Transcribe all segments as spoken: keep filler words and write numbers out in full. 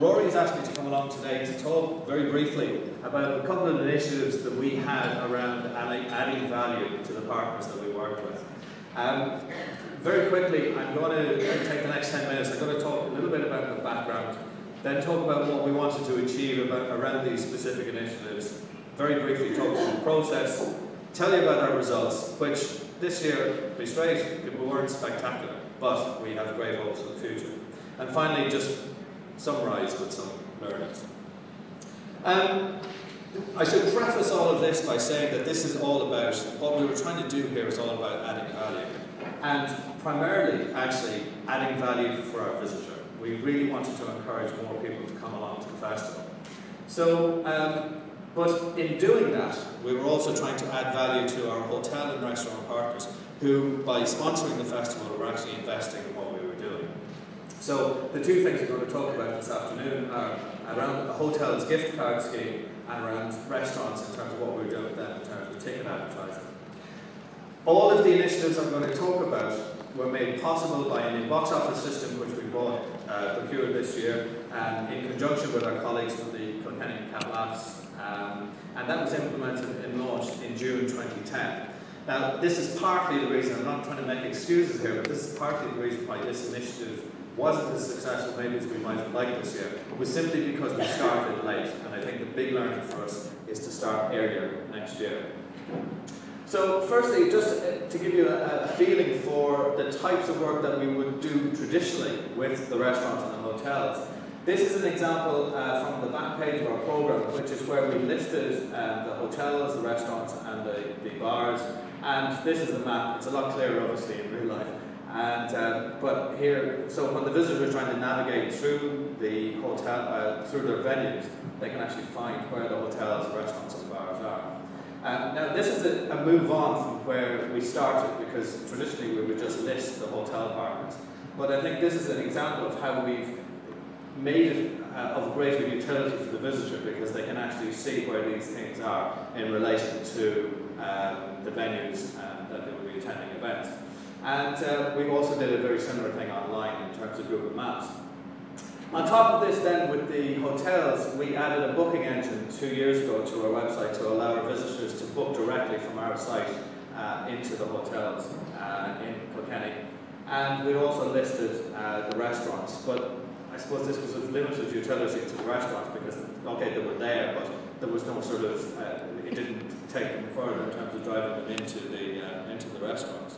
Rory has asked me to come along today to talk very briefly about a couple of initiatives that we had around adding value to the partners that we work with. Um, very quickly, I'm going to take the next ten minutes, I'm going to talk a little bit about the background, then talk about what we wanted to achieve about, around these specific initiatives, very briefly talk through the process, tell you about our results, which this year, to be straight, we weren't spectacular, but we have great hopes for the future. And finally, just summarise with some learnings. Um, I should preface all of this by saying that this is all about, what we were trying to do here is all about adding value. And primarily, actually, adding value for our visitor. We really wanted to encourage more people to come along to the festival. So, um, but in doing that, we were also trying to add value to our hotel and restaurant partners, who, by sponsoring the festival, were actually investing in what we were doing. So the two things we're going to talk about this afternoon are around the hotel's gift card scheme and around restaurants in terms of what we're doing with them in terms of ticket advertising. All of the initiatives I'm going to talk about were made possible by a new box office system which we bought, uh, procured this year, and in conjunction with our colleagues from the Kilkenny Catlabs, um, and that was implemented and launched in June twenty ten. Now, this is partly the reason, I'm not trying to make excuses here, but this is partly the reason why this initiative wasn't as successful maybe as we might have liked this year. It was simply because we started late, and I think the big learning for us is to start earlier next year. So firstly, just to give you a, a feeling for the types of work that we would do traditionally with the restaurants and the hotels, this is an example uh, from the back page of our program, which is where we listed um, the hotels, the restaurants and the, the bars, and this is a map. It's a lot clearer obviously in real life. And um, but here, so when the visitors are trying to navigate through the hotel, uh, through their venues, they can actually find where the hotels, restaurants, and bars are. Um, now, this is a, a move on from where we started, because traditionally we would just list the hotel partners. But I think this is an example of how we've made it uh, of greater utility for the visitor, because they can actually see where these things are in relation to um, the venues uh, that they will be attending events. And uh, we also did a very similar thing online in terms of Google Maps. On top of this then, with the hotels, we added a booking engine two years ago to our website to allow our visitors to book directly from our site uh, into the hotels uh, in Kilkenny. And we also listed uh, the restaurants, but I suppose this was of limited utility to the restaurants because, okay, they were there, but there was no sort of, uh, it didn't take them further in terms of driving them into the, uh, into the restaurants.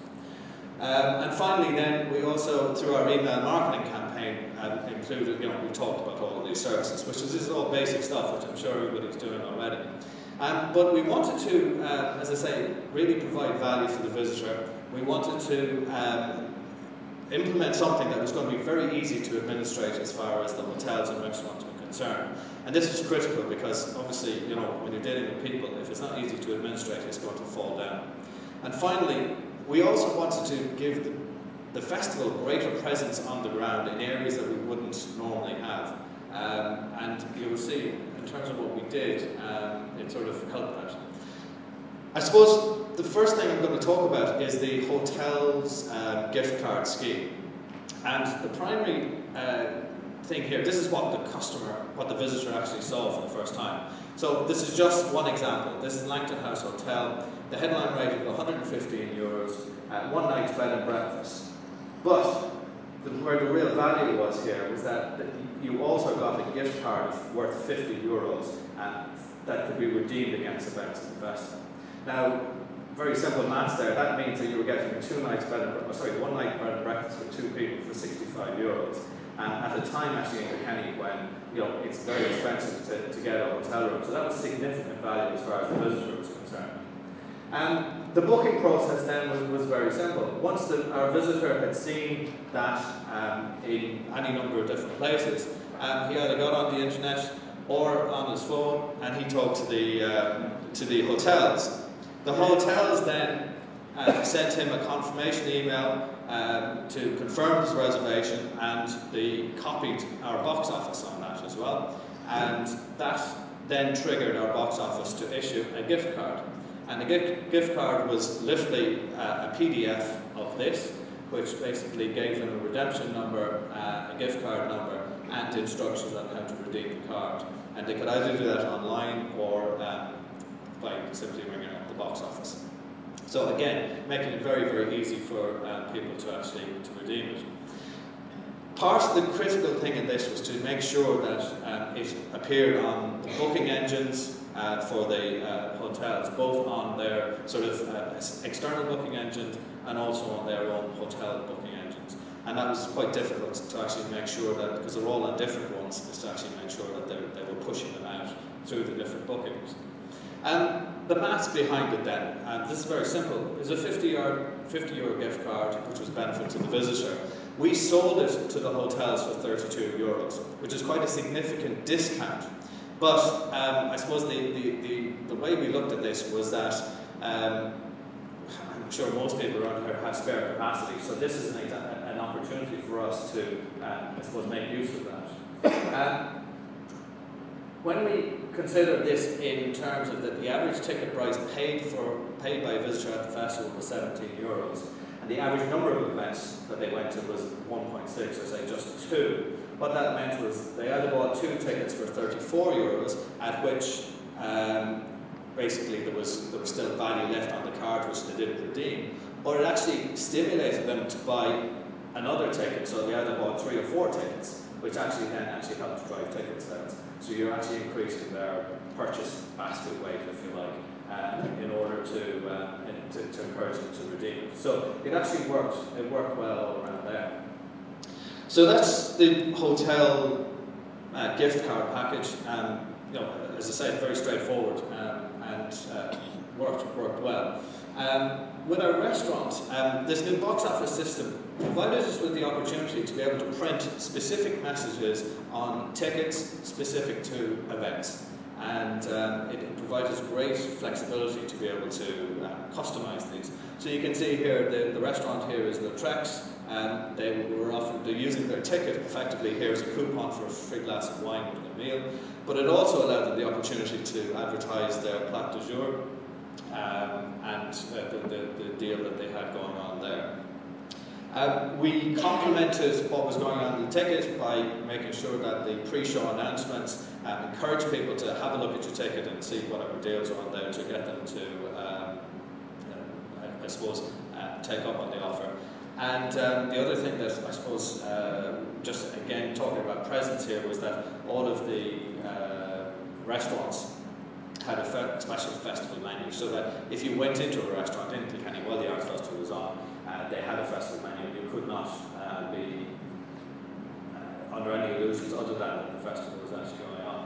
Um, and finally then, we also, through our email marketing campaign, uh, included, you know, we talked about all of these services, which is, this is all basic stuff, which I'm sure everybody's doing already. Um, but we wanted to, uh, as I say, really provide value for the visitor. We wanted to um, implement something that was going to be very easy to administrate as far as the hotels and restaurants were concerned. And this was critical because, obviously, you know, when you're dealing with people, if it's not easy to administrate, it's going to fall down. And finally, we also wanted to give the, the festival greater presence on the ground in areas that we wouldn't normally have. Um, and you will see, in terms of what we did, um, it sort of helped that. I suppose the first thing I'm going to talk about is the hotel's uh, gift card scheme. And the primary uh, thing here, this is what the customer, what the visitor actually saw for the first time. So this is just one example. This is Langton House Hotel. The headline rate of one hundred fifteen euros, uh, one night's bed and breakfast. But the, where the real value was here was that, that you also got a gift card worth fifty euros and that could be redeemed against events at the festival. Now, very simple maths there. That means that you were getting two nights bed and breakfast, sorry, one night bed and breakfast with two people for sixty-five euros. And at a time actually in Kilkenny when, you know, it's very expensive to, to get a hotel room. So that was significant value as far as the visitor was concerned. And the booking process then was, was very simple. Once the, our visitor had seen that um, in any number of different places, um, he either got on the internet or on his phone and he talked to the, um, to the hotels. The hotels then uh, sent him a confirmation email um, to confirm his reservation, and they copied our box office on that as well. And that then triggered our box office to issue a gift card. And the gift, gift card was literally uh, a P D F of this, which basically gave them a redemption number, uh, a gift card number, and instructions on how to redeem the card. And they could either do that online or um, by simply ringing up the box office. So again, making it very, very easy for uh, people to actually to redeem it. Part of the critical thing in this was to make sure that um, it appeared on the booking engines uh, for the uh, hotels, both on their sort of uh, external booking engines and also on their own hotel booking engines. And that was quite difficult to actually make sure that, because they're all on different ones, is to actually make sure that they, they were pushing them out through the different bookings. Um, the maths behind it then, and this is very simple, is a fifty euro gift card, which was a benefit to the visitor. We sold it to the hotels for thirty-two euros, which is quite a significant discount. But um, I suppose the, the, the, the way we looked at this was that um, I'm sure most people around here have spare capacity, so this is an, an opportunity for us to, uh, I suppose, make use of that. Um, when we consider this in terms of that the average ticket price paid for paid by a visitor at the festival was seventeen euros, and the average number of events that they went to was one point six, or say just two. What that meant was they either bought two tickets for thirty-four euros, at which um, basically there was there was still value left on the card which they didn't redeem, or it actually stimulated them to buy another ticket, so they either bought three or four tickets, which actually then actually helped drive ticket sales. So you're actually increasing their purchase basket weight, if you like, um, in order to, uh, in, to to encourage them to redeem it. So it actually worked. It worked well all around there. So that's the hotel uh, gift card package. Um, you know, as I said, very straightforward um, and uh, worked worked well. Um, with our restaurant, um, this new box office system provided us with the opportunity to be able to print specific messages on tickets specific to events. And um, it, it provides us great flexibility to be able to uh, customize these. So you can see here, the, the restaurant here is Lautrec's. Um, they were often they're using their ticket effectively here as a coupon for a free glass of wine with their meal. But it also allowed them the opportunity to advertise their plat du jour um, and uh, the, the, the deal that they had going on there. Um, we complemented what was going on in the ticket by making sure that the pre-show announcements um, encourage people to have a look at your ticket and see whatever deals are on there to get them to, um, I, I suppose, uh, take up on the offer. And um, the other thing that I suppose, uh, just again talking about presence here, was that all of the uh, restaurants had a fe special festival menu, so that if you went into a restaurant in Kilkenny while the Arts Festival was on, uh, they had a festival menu. You could not uh, be uh, under any illusions other than that the festival was actually going on.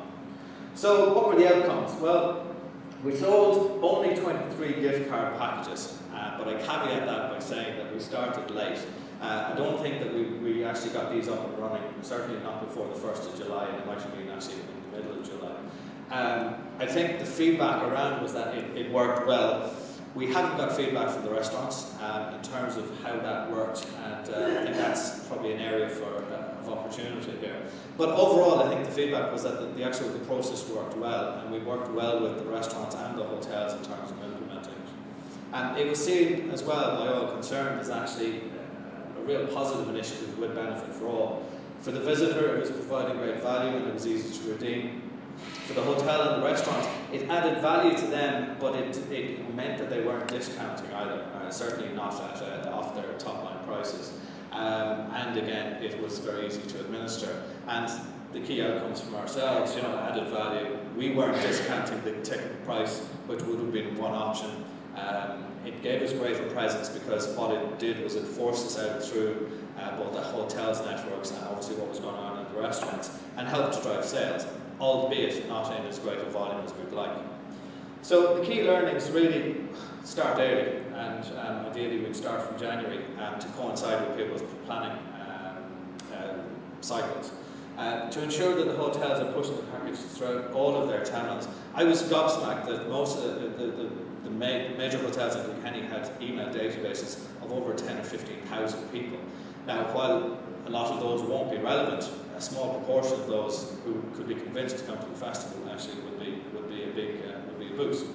So what were the outcomes? Well, we sold only twenty-three gift card packages, uh, but I caveat that by saying that we started late. Uh, I don't think that we, we actually got these up and running, certainly not before the first of July, and it might have been actually in the middle of July. Um, I think the feedback around was that it, it worked well. We haven't got feedback from the restaurants um, in terms of how that worked, and uh, I think that's probably an area for, uh, of opportunity here. But overall, I think the feedback was that the, the actual the process worked well, and we worked well with the restaurants and the hotels in terms of implementing it. And it was seen as well by all concerned as actually a real positive initiative with benefit for all. For the visitor, it was providing great value and it was easy to redeem. For the hotel and the restaurant, it added value to them, but it, it meant that they weren't discounting either, uh, certainly not at, uh, off their top line prices. Um, and again, it was very easy to administer. And the key outcomes from ourselves, you know, added value. We weren't discounting the ticket price, which would have been one option. Um, it gave us greater presence because what it did was it forced us out through uh, both the hotels networks and obviously what was going on in the restaurants, and helped to drive sales, albeit not in as great a volume as we'd like. So the key learnings really start early, and um, ideally we'd start from January um, to coincide with people's planning um, uh, cycles. Uh, to ensure that the hotels are pushing the package throughout all of their channels. I was gobsmacked that most of the, the, the, the ma major hotels in Kilkenny had email databases of over ten or fifteen thousand people. Now, while a lot of those won't be relevant, a small proportion of those who could be convinced to come to the festival actually would be would be a big uh, would be a boost.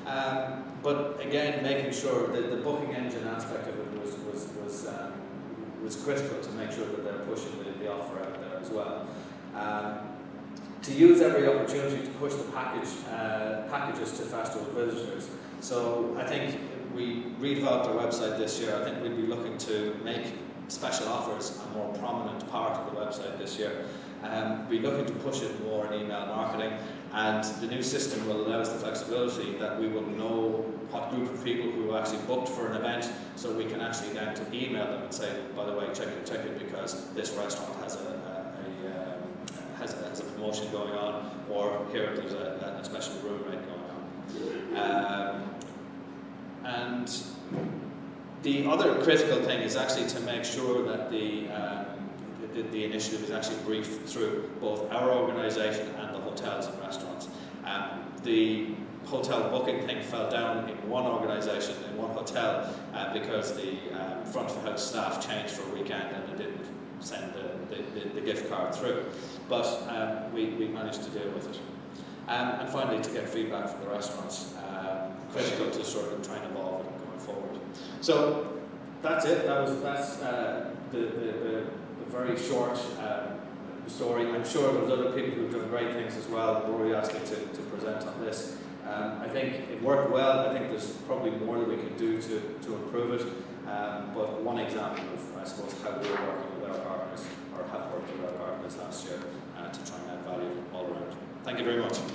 Um, but again, making sure that the booking engine aspect of it was was was um, was critical to make sure that they're pushing the, the offer out there as well. Um, to use every opportunity to push the package uh, packages to festival visitors. So I think we redeveloped our website this year. I think we'd be looking to make special offers a more prominent part of the website this year. Um, we're looking to push it more in email marketing, and the new system will allow us the flexibility that we will know what group of people who actually booked for an event, so we can actually then to email them and say, by the way, check your ticket because this restaurant has a, a, a, um, has a, has a promotion going on, or here there's a, a special room rate going on. Um, and the other critical thing is actually to make sure that the um, The, the initiative is actually briefed through both our organisation and the hotels and restaurants. Um, the hotel booking thing fell down in one organisation, in one hotel, uh, because the um, front of house staff changed for a weekend and they didn't send the, the, the, the gift card through. But um, we, we managed to deal with it. Um, and finally, to get feedback from the restaurants, uh, critical to sort of try and evolve it going forward. So that's it. That was that's uh, the, the, the very short uh, story. I'm sure there's other people who've done great things as well. Rory asked me to, to present on this. Um, I think it worked well. I think there's probably more that we can do to, to improve it. Um, but one example of, I suppose, how we're working with our partners, or have worked with our partners last year, uh, to try and add value all around. Thank you very much.